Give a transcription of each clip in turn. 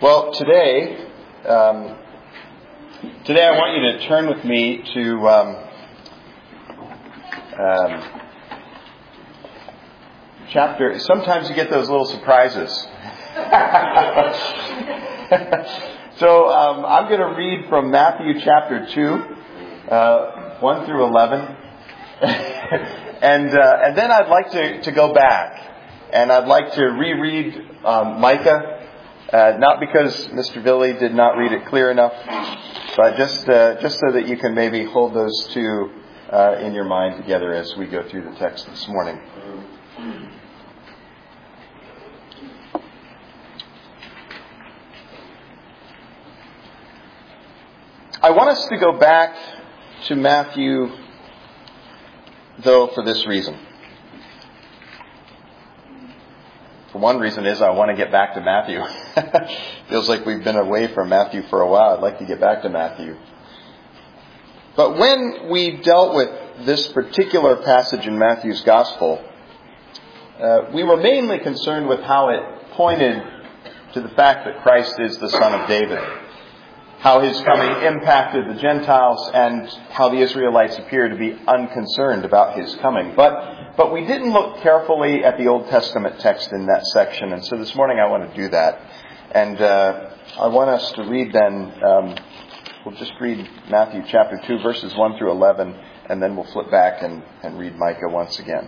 Well, today I want you to turn with me to chapter. Sometimes you get those little surprises. So I'm going to read from Matthew chapter 2, 1 through 11, and then I'd like to go back and I'd like to reread Micah. Not because Mr. Billy did not read it clear enough, but just so that you can maybe hold those two in your mind together as we go through the text this morning. I want us to go back to Matthew, though, for this reason. One reason is I want to get back to Matthew. Feels like we've been away from Matthew for a while. I'd like to get back to Matthew. But when we dealt with this particular passage in Matthew's Gospel, we were mainly concerned with how it pointed to the fact that Christ is the Son of David, how his coming impacted the Gentiles, and how the Israelites appear to be unconcerned about his coming. But we didn't look carefully at the Old Testament text in that section, and so this morning I want to do that. And I want us to read then, we'll just read Matthew chapter 2, verses 1 through 11, and then we'll flip back and read Micah once again.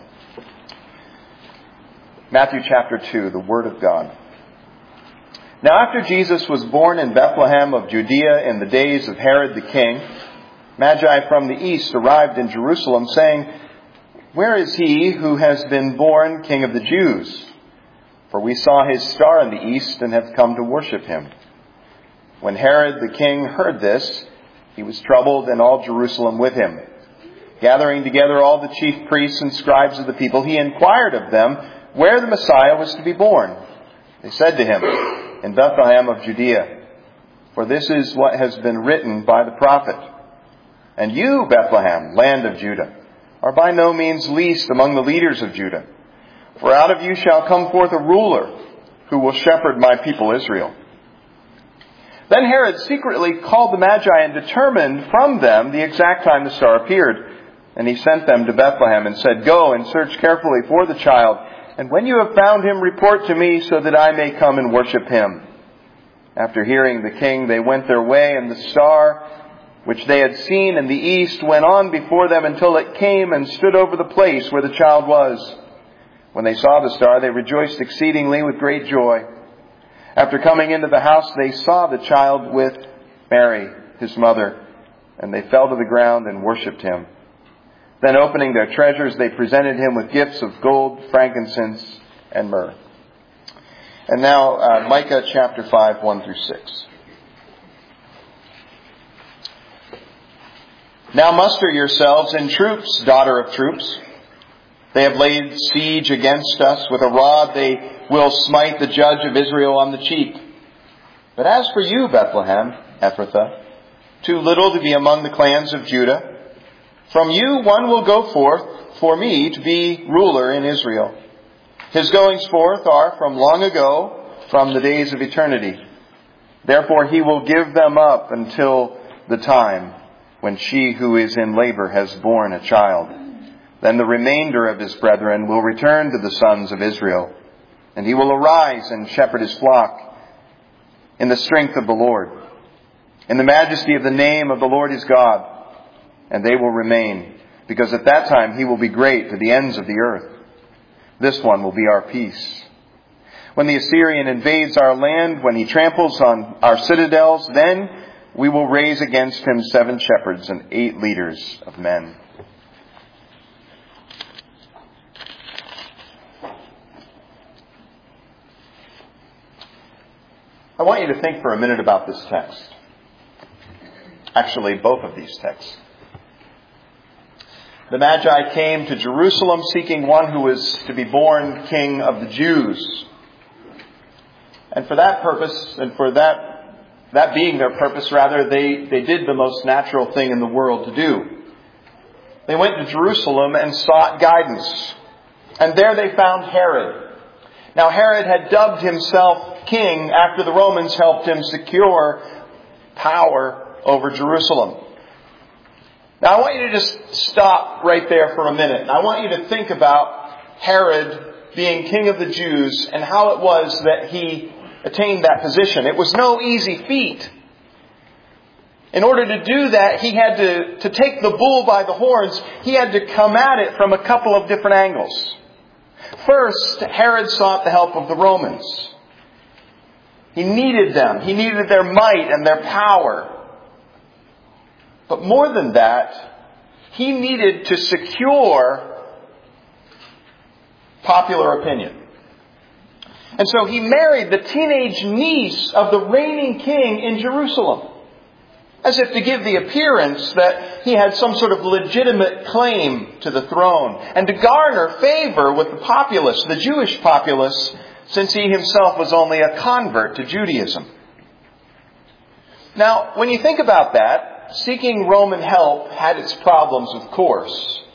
Matthew chapter 2, the Word of God. Now after Jesus was born in Bethlehem of Judea in the days of Herod the king, Magi from the east arrived in Jerusalem, saying, "Where is he who has been born King of the Jews? For we saw his star in the east and have come to worship him." When Herod the king heard this, he was troubled, and all Jerusalem with him. Gathering together all the chief priests and scribes of the people, he inquired of them where the Messiah was to be born. They said to him, "In Bethlehem of Judea, for this is what has been written by the prophet. And you, Bethlehem, land of Judah, are by no means least among the leaders of Judah. For out of you shall come forth a ruler who will shepherd my people Israel." Then Herod secretly called the Magi and determined from them the exact time the star appeared. And he sent them to Bethlehem and said, "Go and search carefully for the child. And when you have found him, report to me so that I may come and worship him." After hearing the king, they went their way, and the star, which they had seen in the east, went on before them until it came and stood over the place where the child was. When they saw the star, they rejoiced exceedingly with great joy. After coming into the house, they saw the child with Mary, his mother, and they fell to the ground and worshipped him. Then opening their treasures, they presented him with gifts of gold, frankincense, and myrrh. And now, Micah chapter 5, 1 through 6. "Now muster yourselves in troops, daughter of troops. They have laid siege against us. With a rod they will smite the judge of Israel on the cheek. But as for you, Bethlehem, Ephrathah, too little to be among the clans of Judah, from you one will go forth for me to be ruler in Israel. His goings forth are from long ago, from the days of eternity. Therefore he will give them up until the time when she who is in labor has borne a child. Then the remainder of his brethren will return to the sons of Israel, and he will arise and shepherd his flock in the strength of the Lord, in the majesty of the name of the Lord his God. And they will remain, because at that time he will be great to the ends of the earth. This one will be our peace. When the Assyrian invades our land, when he tramples on our citadels, then we will raise against him 7 shepherds and 8 leaders of men." I want you to think for a minute about this text. Actually, both of these texts. The Magi came to Jerusalem seeking one who was to be born King of the Jews. And for that purpose, and for that being their purpose, rather, they did the most natural thing in the world to do. They went to Jerusalem and sought guidance. And there they found Herod. Now Herod had dubbed himself king after the Romans helped him secure power over Jerusalem. Now I want you to just stop right there for a minute. And I want you to think about Herod being king of the Jews and how it was that he attained that position. It was no easy feat. In order to do that, he had to take the bull by the horns. He had to come at it from a couple of different angles. First, Herod sought the help of the Romans. He needed them. He needed their might and their power. But more than that, he needed to secure popular opinion. And so he married the teenage niece of the reigning king in Jerusalem, as if to give the appearance that he had some sort of legitimate claim to the throne, and to garner favor with the populace, the Jewish populace, since he himself was only a convert to Judaism. Now, when you think about that, seeking Roman help had its problems, of course.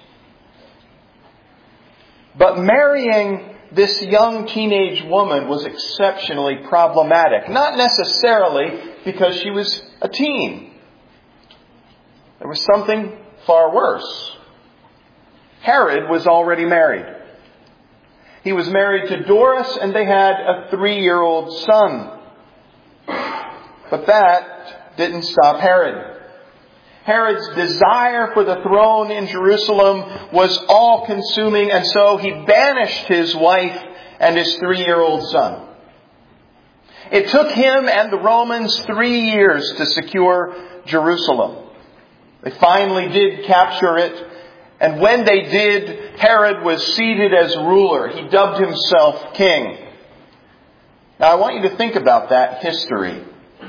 But marrying this young teenage woman was exceptionally problematic. Not necessarily because she was a teen. There was something far worse. Herod was already married. He was married to Doris, and they had a 3-year-old son. But that didn't stop Herod. Herod's desire for the throne in Jerusalem was all-consuming, and so he banished his wife and his 3-year-old son. It took him and the Romans 3 years to secure Jerusalem. They finally did capture it, and when they did, Herod was seated as ruler. He dubbed himself king. Now I want you to think about that history.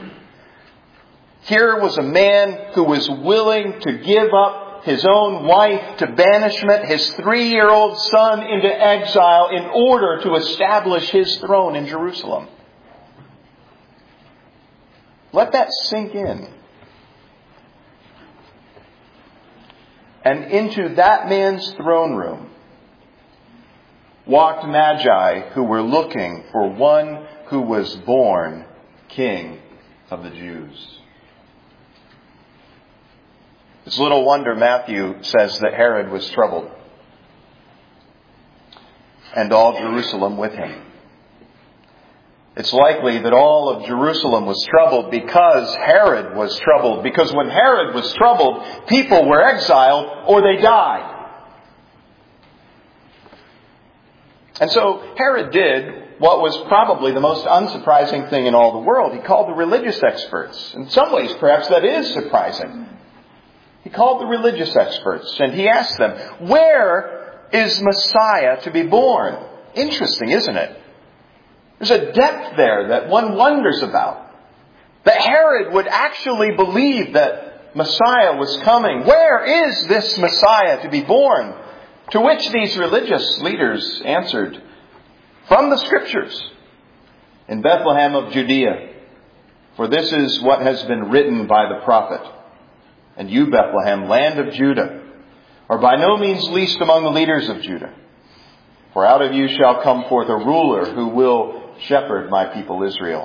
Here was a man who was willing to give up his own wife to banishment, his 3-year-old son into exile in order to establish his throne in Jerusalem. Let that sink in. And into that man's throne room walked Magi who were looking for one who was born King of the Jews. It's little wonder Matthew says that Herod was troubled, and all Jerusalem with him. It's likely that all of Jerusalem was troubled because Herod was troubled. Because when Herod was troubled, people were exiled or they died. And so Herod did what was probably the most unsurprising thing in all the world. He called the religious experts. In some ways, perhaps that is surprising. He called the religious experts and he asked them, where is Messiah to be born? Interesting, isn't it? There's a depth there that one wonders about. That Herod would actually believe that Messiah was coming. Where is this Messiah to be born? To which these religious leaders answered, from the Scriptures, in Bethlehem of Judea. For this is what has been written by the prophet. And you, Bethlehem, land of Judah, are by no means least among the leaders of Judah. For out of you shall come forth a ruler who will shepherd my people Israel.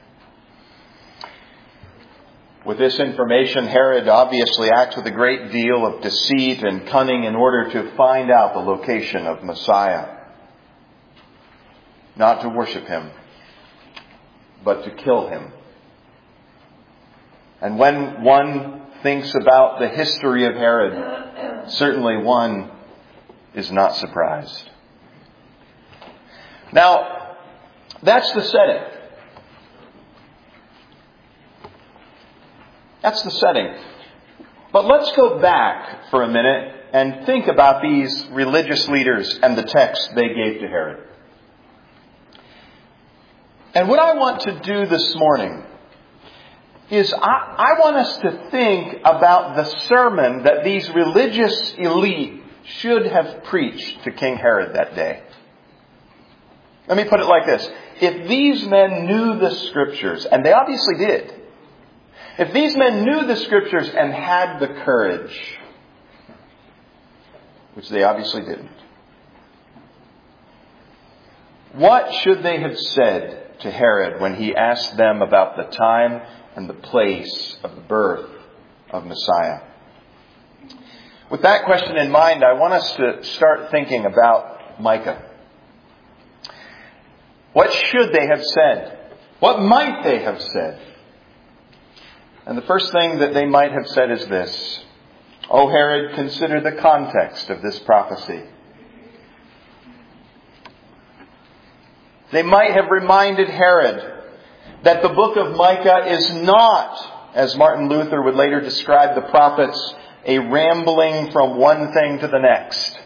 With this information, Herod obviously acts with a great deal of deceit and cunning in order to find out the location of Messiah. Not to worship him, but to kill him. And when one thinks about the history of Herod, certainly one is not surprised. Now, that's the setting. That's the setting. But let's go back for a minute and think about these religious leaders and the text they gave to Herod. And what I want to do this morning is I want us to think about the sermon that these religious elite should have preached to King Herod that day. Let me put it like this. If these men knew the Scriptures, and they obviously did, if these men knew the Scriptures and had the courage, which they obviously didn't, What should they have said to Herod when he asked them about the time and the place of the birth of Messiah? With that question in mind, I want us to start thinking about Micah. What should they have said? What might they have said? And the first thing that they might have said is this: "O Herod, consider the context of this prophecy." They might have reminded Herod that the book of Micah is not, as Martin Luther would later describe the prophets, a rambling from one thing to the next.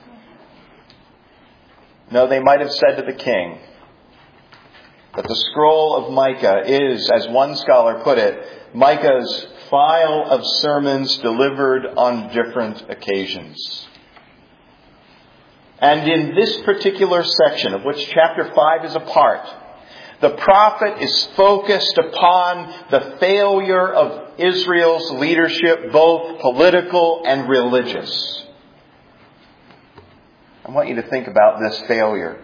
No, they might have said to the king that the scroll of Micah is, as one scholar put it, Micah's file of sermons delivered on different occasions. And in this particular section, of which chapter 5 is a part, the prophet is focused upon the failure of Israel's leadership, both political and religious. I want you to think about this failure.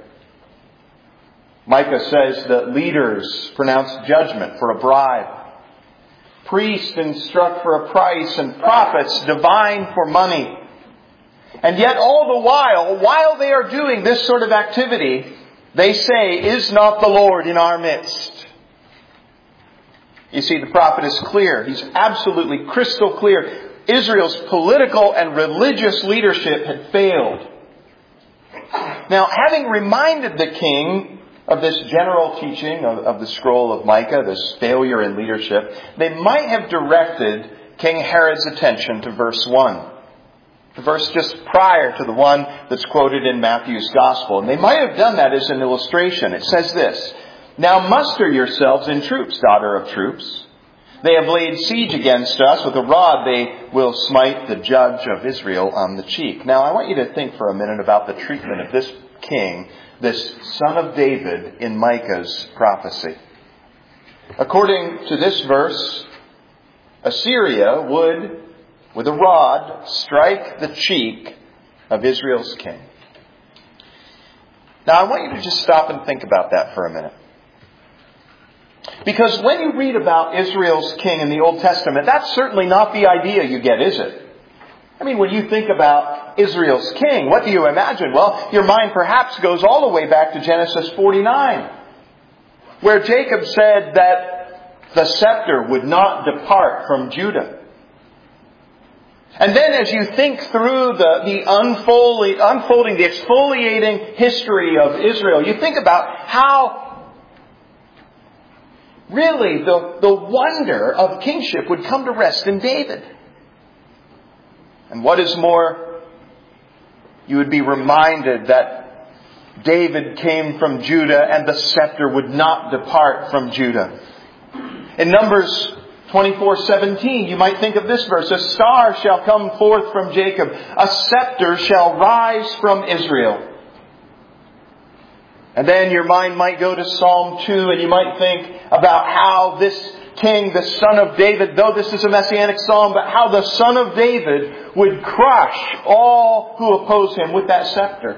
Micah says that leaders pronounce judgment for a bribe, priests instruct for a price, and prophets divine for money. And yet all the while they are doing this sort of activity, they say, "Is not the Lord in our midst?" You see, the prophet is clear. He's absolutely crystal clear. Israel's political and religious leadership had failed. Now, having reminded the king of this general teaching of the scroll of Micah, this failure in leadership, they might have directed King Herod's attention to verse 1. The verse just prior to the one that's quoted in Matthew's Gospel. And they might have done that as an illustration. It says this: "Now muster yourselves in troops, daughter of troops. They have laid siege against us. With a rod they will smite the judge of Israel on the cheek." Now I want you to think for a minute about the treatment of this king, this son of David, in Micah's prophecy. According to this verse, Assyria would, with a rod, strike the cheek of Israel's king. Now I want you to just stop and think about that for a minute. Because when you read about Israel's king in the Old Testament, that's certainly not the idea you get, is it? I mean, when you think about Israel's king, what do you imagine? Well, your mind perhaps goes all the way back to Genesis 49, where Jacob said that the scepter would not depart from Judah. And then as you think through the unfolding, the exfoliating history of Israel, you think about how really the wonder of kingship would come to rest in David. And what is more, you would be reminded that David came from Judah and the scepter would not depart from Judah. In Numbers 24:17, you might think of this verse: "A star shall come forth from Jacob, a scepter shall rise from Israel." And then your mind might go to Psalm 2 and you might think about how this king, the son of David, though this is a messianic psalm, but how the son of David would crush all who oppose him with that scepter.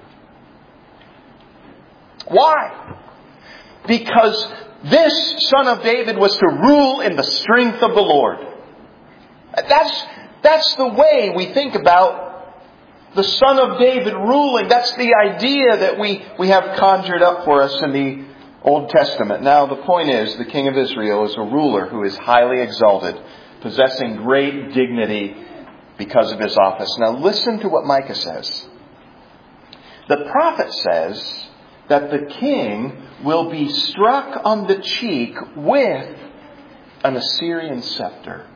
Why? Because this son of David was to rule in the strength of the Lord. That's the way we think about the son of David ruling. That's the idea that we have conjured up for us in the Old Testament. Now, the point is, the king of Israel is a ruler who is highly exalted, possessing great dignity because of his office. Now, listen to what Micah says. The prophet says that the king will be struck on the cheek with an Assyrian scepter.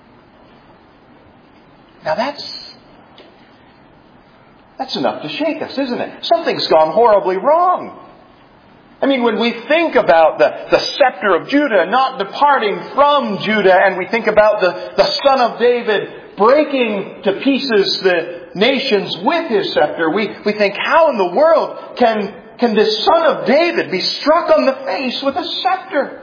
Now that's enough to shake us, isn't it? Something's gone horribly wrong. I mean, when we think about the scepter of Judah not departing from Judah, and we think about the son of David breaking to pieces the nations with his scepter, we think, how in the world can this son of David be struck on the face with a scepter?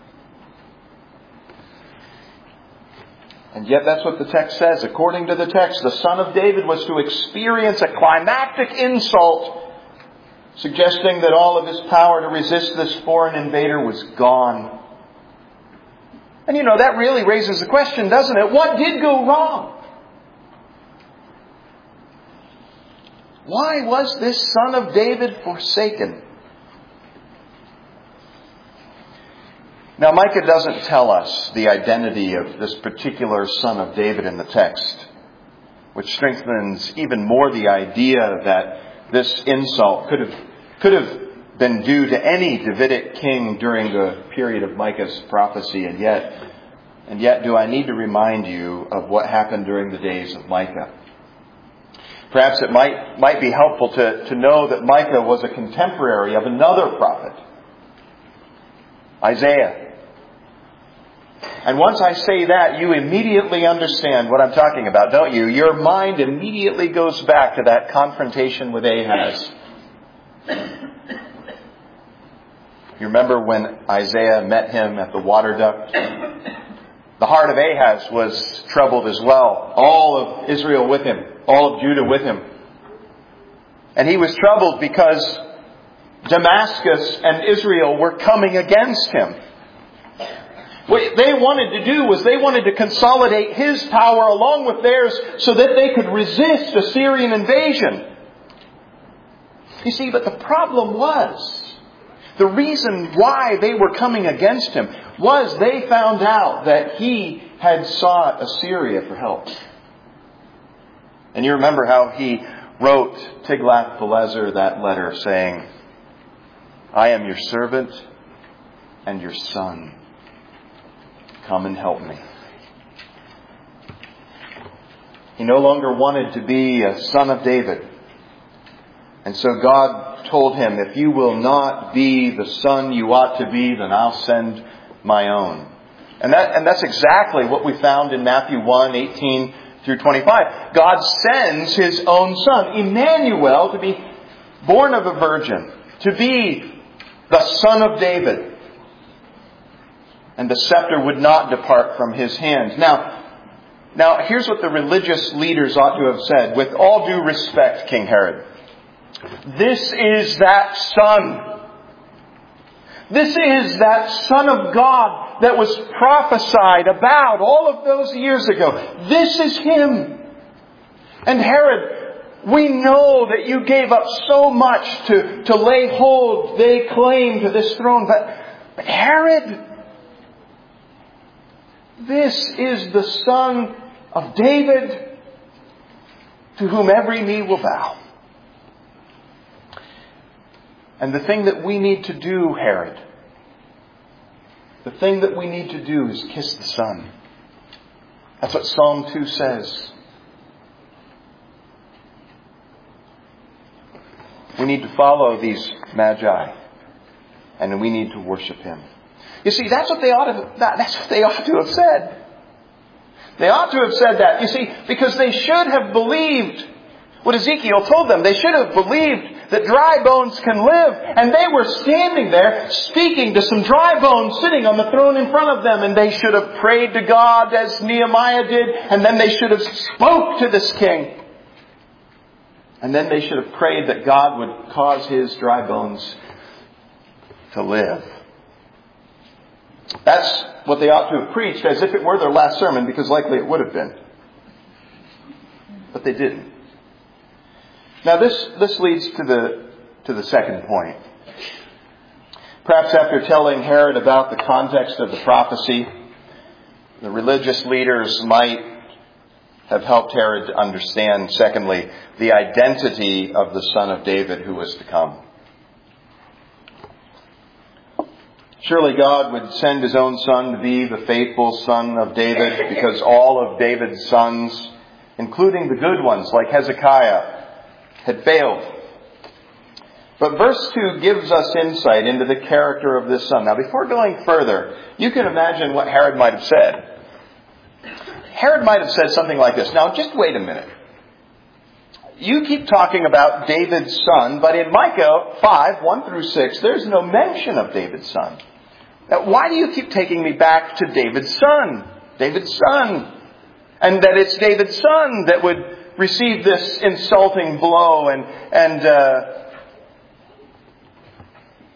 And yet that's what the text says. According to the text, the son of David was to experience a climactic insult suggesting that all of his power to resist this foreign invader was gone. And that really raises the question, doesn't it? What did go wrong? Why was this son of David forsaken? Now, Micah doesn't tell us the identity of this particular son of David in the text, which strengthens even more the idea that this insult could have been due to any Davidic king during the period of Micah's prophecy. And yet do I need to remind you of what happened during the days of Micah? Perhaps it might be helpful to know that Micah was a contemporary of another prophet, Isaiah. And once I say that, you immediately understand what I'm talking about, don't you? Your mind immediately goes back to that confrontation with Ahaz. You remember when Isaiah met him at the water duct? The heart of Ahaz was troubled as well. All of Israel with him. All of Judah with him. And he was troubled because Damascus and Israel were coming against him. What they wanted to do was they wanted to consolidate his power along with theirs so that they could resist Assyrian invasion. You see, but the problem was, the reason why they were coming against him was they found out that he had sought Assyria for help. And you remember how he wrote Tiglath-Pileser that letter saying, I am your servant and your son. Come and help me. He no longer wanted to be a son of David. And so God told him, if you will not be the son you ought to be, then I'll send my own. And that's exactly what we found in Matthew 1:18 through 25. God sends His own Son, Emmanuel, to be born of a virgin, to be the Son of David. And the scepter would not depart from His hand. Now, here's what the religious leaders ought to have said. With all due respect, King Herod, this is that Son. This is that Son of God that was prophesied about all of those years ago. This is Him. And Herod, we know that you gave up so much to lay hold, they claim, to this throne. But Herod, this is the Son of David to whom every knee will bow. And the thing that we need to do, Herod, the thing that we need to do is kiss the Son. That's what Psalm 2 says. We need to follow these magi, and we need to worship Him. You see, that's what they ought to have said. They ought to have said that. You see, because they should have believed what Ezekiel told them. They should have believed that dry bones can live. And they were standing there speaking to some dry bones sitting on the throne in front of them. And they should have prayed to God as Nehemiah did. And then they should have spoke to this king. And then they should have prayed that God would cause his dry bones to live. That's what they ought to have preached, as if it were their last sermon, because likely it would have been. But they didn't. Now this leads to the second point. Perhaps after telling Herod about the context of the prophecy, the religious leaders might have helped Herod to understand, secondly, the identity of the Son of David who was to come. Surely God would send His own Son to be the faithful Son of David, because all of David's sons, including the good ones like Hezekiah, had failed. But verse 2 gives us insight into the character of this Son. Now, before going further, you can imagine what Herod might have said. Herod might have said something like this. Now, just wait a minute. You keep talking about David's son, but in Micah 5, 1 through 6, there's no mention of David's son. Now, why do you keep taking me back to David's son? David's son. And that it's David's son that would receive this insulting blow. And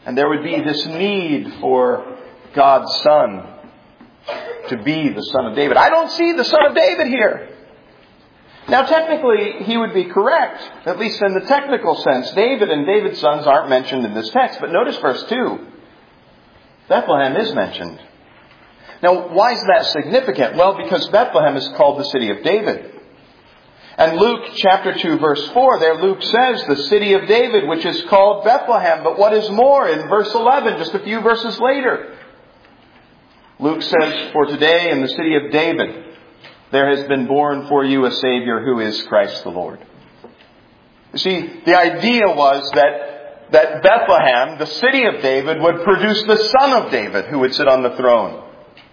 And there would be this need for God's Son to be the Son of David. I don't see the Son of David here. Now, technically, he would be correct, at least in the technical sense. David and David's sons aren't mentioned in this text. But notice verse 2. Bethlehem is mentioned. Now, why is that significant? Well, because Bethlehem is called the city of David. And Luke chapter 2 verse 4, there Luke says, the city of David, which is called Bethlehem. But what is more, in verse 11, just a few verses later, Luke says, for today in the city of David, there has been born for you a Savior who is Christ the Lord. You see, the idea was that Bethlehem, the city of David, would produce the Son of David who would sit on the throne.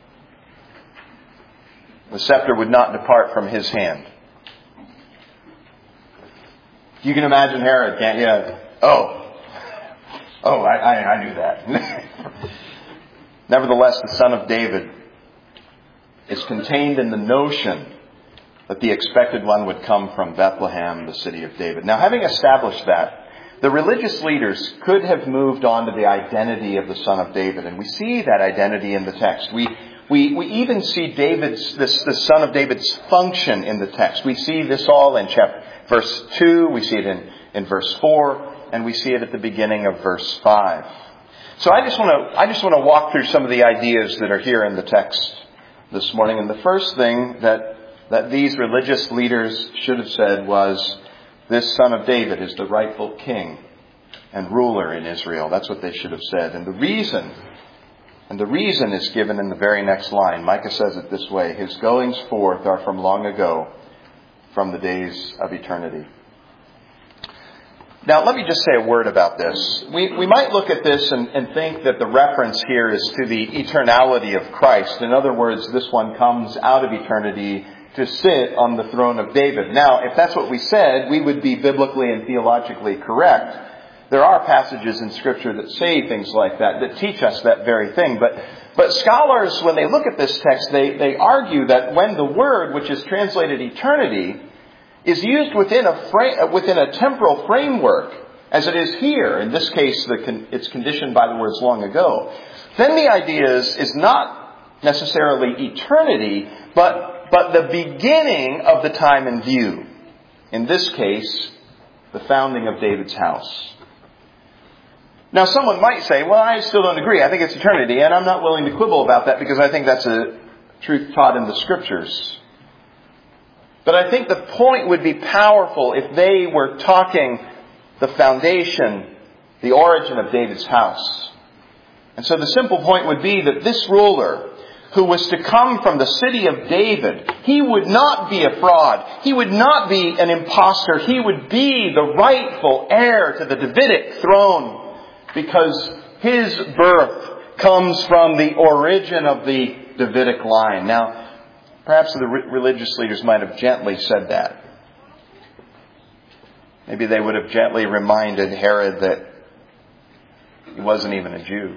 The scepter would not depart from his hand. You can imagine Herod, can't you? I knew that. Nevertheless, the Son of David is contained in the notion that the expected one would come from Bethlehem, the city of David. Now, having established that, the religious leaders could have moved on to the identity of the Son of David, and we see that identity in the text. We even see the Son of David's function in the text. We see this all in verse 2, we see it in verse 4, and we see it at the beginning of verse 5. So I just want to walk through some of the ideas that are here in the text this morning. And the first thing that these religious leaders should have said was, this Son of David is the rightful king and ruler in Israel. That's what they should have said. And the reason is given in the very next line. Micah says it this way, his goings forth are from long ago, from the days of eternity. Now, let me just say a word about this. We might look at this and think that the reference here is to the eternality of Christ. In other words, this one comes out of eternity to sit on the throne of David. Now, if that's what we said, we would be biblically and theologically correct. There are passages in Scripture that say things like that teach us that very thing. But scholars, when they look at this text, they argue that when the word, which is translated eternity, is used within a temporal framework, as it is here. In this case, it's conditioned by the words long ago. Then the idea is not necessarily eternity, but the beginning of the time in view. In this case, the founding of David's house. Now, someone might say, well, I still don't agree. I think it's eternity, and I'm not willing to quibble about that because I think that's a truth taught in the Scriptures. But I think the point would be powerful if they were talking the foundation, the origin of David's house. And so the simple point would be that this ruler, who was to come from the city of David, he would not be a fraud. He would not be an imposter. He would be the rightful heir to the Davidic throne, because his birth comes from the origin of the Davidic line. Now, perhaps the religious leaders might have gently said that. Maybe they would have gently reminded Herod that he wasn't even a Jew,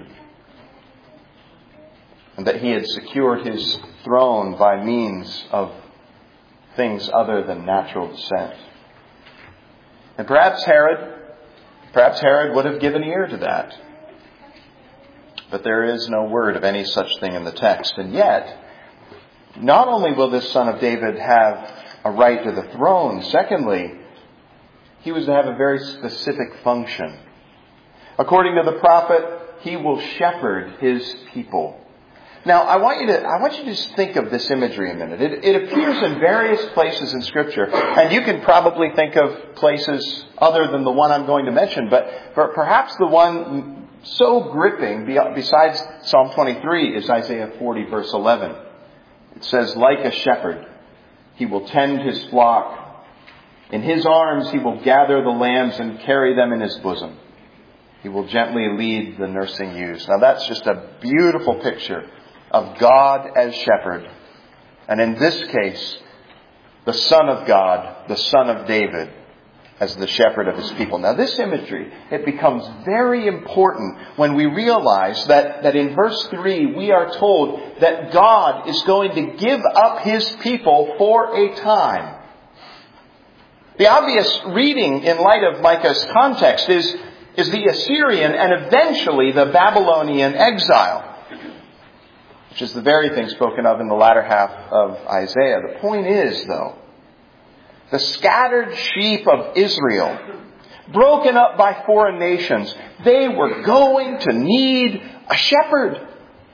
and that he had secured his throne by means of things other than natural descent. And perhaps Herod would have given ear to that. But there is no word of any such thing in the text. And yet, not only will this Son of David have a right to the throne, secondly, he was to have a very specific function. According to the prophet, he will shepherd his people. Now, I want you to just think of this imagery a minute. It appears in various places in Scripture, and you can probably think of places other than the one I'm going to mention, but perhaps the one so gripping, besides Psalm 23, is Isaiah 40, verse 11. It says, like a shepherd, he will tend his flock. In his arms he will gather the lambs and carry them in his bosom. He will gently lead the nursing ewes. Now that's just a beautiful picture of God as shepherd. And in this case, the Son of God, the Son of David, as the shepherd of his people. Now this imagery, it becomes very important when we realize that in verse 3 we are told that God is going to give up his people for a time. The obvious reading in light of Micah's context is is the Assyrian and eventually the Babylonian exile, which is the very thing spoken of in the latter half of Isaiah. The point is, though, the scattered sheep of Israel, broken up by foreign nations, they were going to need a shepherd.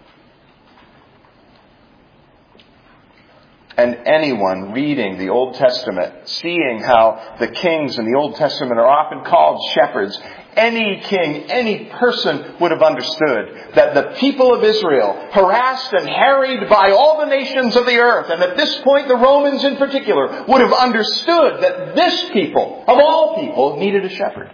And anyone reading the Old Testament, seeing how the kings in the Old Testament are often called shepherds, any king, any person would have understood that the people of Israel, harassed and harried by all the nations of the earth, and at this point the Romans in particular, would have understood that this people, of all people, needed a shepherd.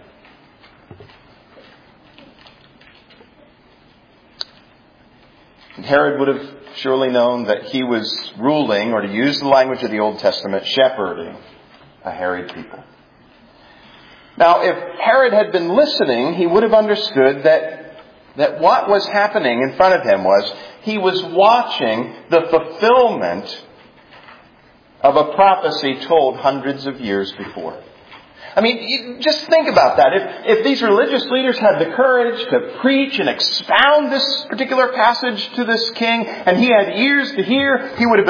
And Herod would have surely known that he was ruling, or to use the language of the Old Testament, shepherding a harried people. Now, if Herod had been listening, he would have understood that what was happening in front of him was he was watching the fulfillment of a prophecy told hundreds of years before. I mean, just think about that. If these religious leaders had the courage to preach and expound this particular passage to this king, and he had ears to hear, he would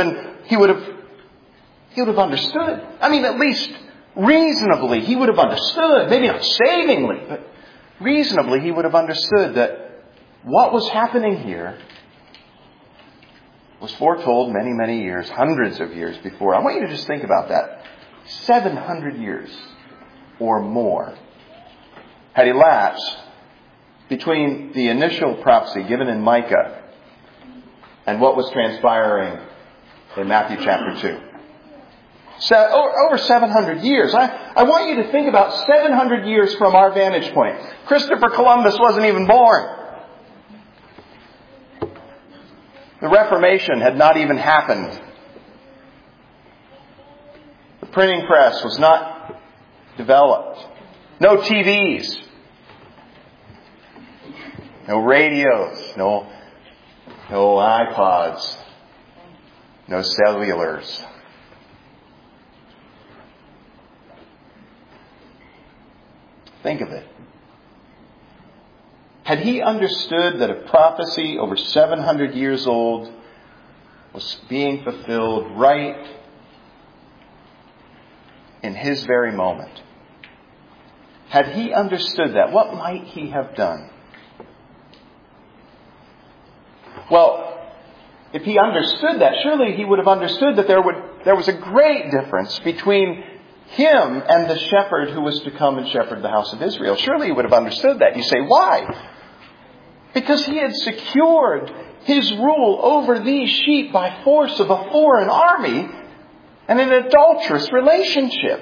have understood. I mean, at least reasonably, he would have understood. Maybe not savingly, but reasonably, he would have understood that what was happening here was foretold many, many years, hundreds of years before. I want you to just think about that. 700 years or more had elapsed between the initial prophecy given in Micah and what was transpiring in Matthew chapter 2. So, over 700 years. I want you to think about 700 years from our vantage point. Christopher Columbus wasn't even born. The Reformation had not even happened. The printing press was not developed. No TVs. No radios. No iPods. No cellulars. Think of it. Had he understood that a prophecy over 700 years old was being fulfilled right in his very moment? Had he understood that, what might he have done? Well, if he understood that, surely he would have understood that there was a great difference between him and the shepherd who was to come and shepherd the house of Israel. Surely he would have understood that. You say, why? Because he had secured his rule over these sheep by force of a foreign army and an adulterous relationship.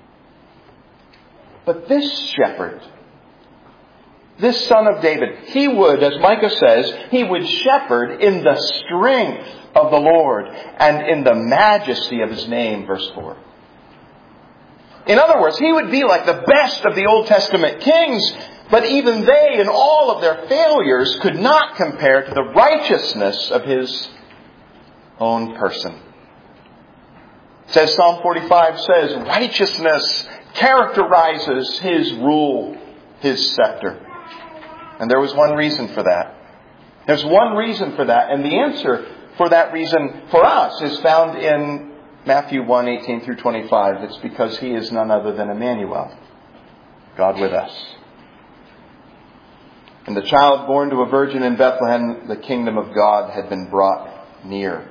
But this shepherd, this son of David, he would, as Micah says, he would shepherd in the strength of the Lord and in the majesty of his name, verse 4. In other words, he would be like the best of the Old Testament kings, but even they, in all of their failures, could not compare to the righteousness of his own person. Says Psalm 45 says, righteousness characterizes his rule, his scepter. And there was one reason for that. There's one reason for that, and the answer for that reason for us is found in Matthew 1:18 through 25. It's because he is none other than Emmanuel, God with us. And the child born to a virgin in Bethlehem, the kingdom of God had been brought near.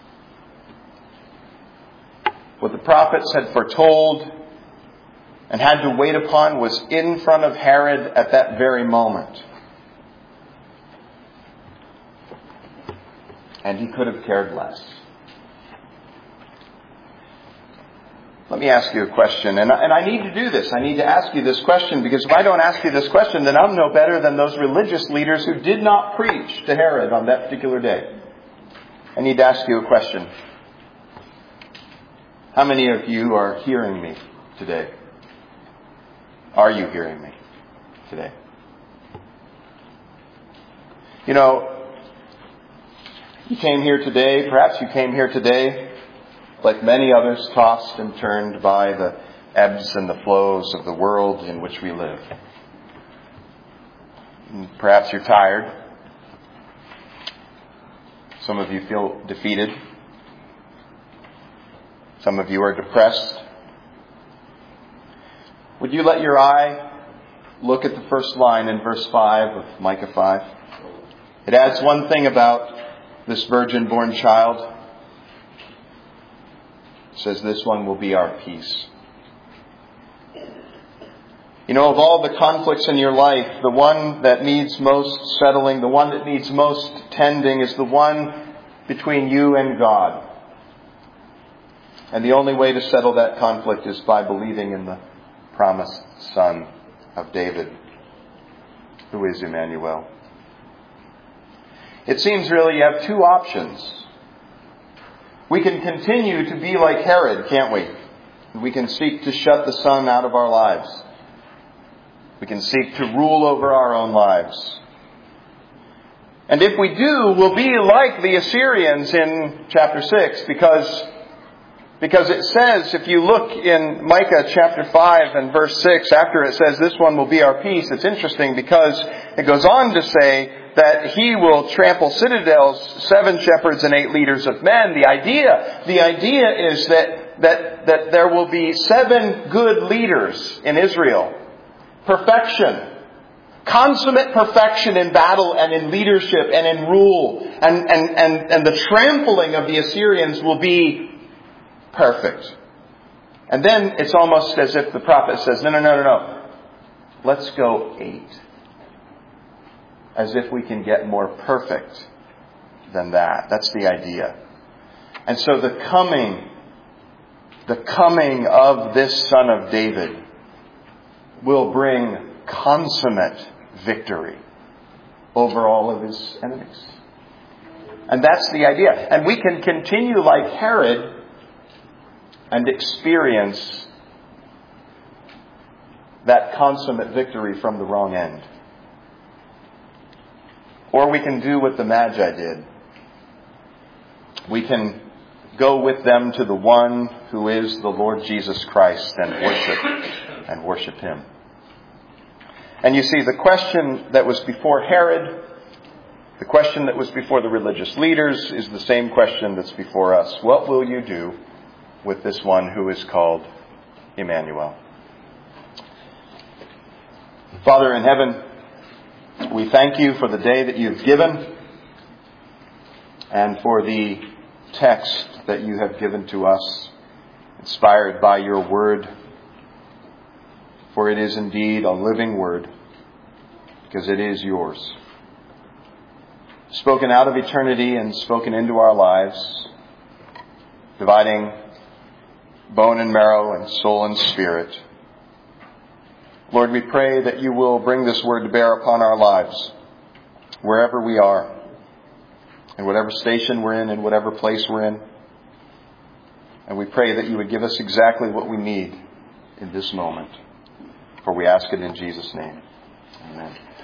What the prophets had foretold and had to wait upon was in front of Herod at that very moment. And he could have cared less. Let me ask you a question, and I need to do this. I need to ask you this question, because if I don't ask you this question, then I'm no better than those religious leaders who did not preach to Herod on that particular day. I need to ask you a question. How many of you are hearing me today? Are you hearing me today? You know, you came here today, perhaps you came here today like many others, tossed and turned by the ebbs and the flows of the world in which we live. Perhaps you're tired. Some of you feel defeated. Some of you are depressed. Would you let your eye look at the first line in verse 5 of Micah 5? It adds one thing about this virgin-born child. It says, this one will be our peace. You know, of all the conflicts in your life, the one that needs most settling, the one that needs most tending is the one between you and God. And the only way to settle that conflict is by believing in the promised Son of David, who is Emmanuel. It seems really you have two options. We can continue to be like Herod, can't we? We can seek to shut the Son out of our lives. We can seek to rule over our own lives. And if we do, we'll be like the Assyrians in chapter 6, because it says, if you look in Micah chapter 5 and verse 6, after it says, this one will be our peace, it's interesting because it goes on to say that he will trample citadels, 7 shepherds and 8 leaders of men. The idea is that there will be 7 good leaders in Israel. Perfection. Consummate perfection in battle and in leadership and in rule. And the trampling of the Assyrians will be perfect. And then it's almost as if the prophet says, no. Let's go 8. As if we can get more perfect than that. That's the idea. And so the coming of this Son of David will bring consummate victory over all of his enemies. And that's the idea. And we can continue like Herod and experience that consummate victory from the wrong end. Or we can do what the Magi did. We can go with them to the one who is the Lord Jesus Christ and worship him. And you see, the question that was before Herod, the question that was before the religious leaders, is the same question that's before us. What will you do with this one who is called Emmanuel? Father in heaven, we thank you for the day that you've given and for the text that you have given to us, inspired by your word. For it is indeed a living word, because it is yours. Spoken out of eternity and spoken into our lives, dividing bone and marrow and soul and spirit. Lord, we pray that you will bring this word to bear upon our lives, wherever we are, in whatever station we're in whatever place we're in. And we pray that you would give us exactly what we need in this moment. For we ask it in Jesus' name. Amen.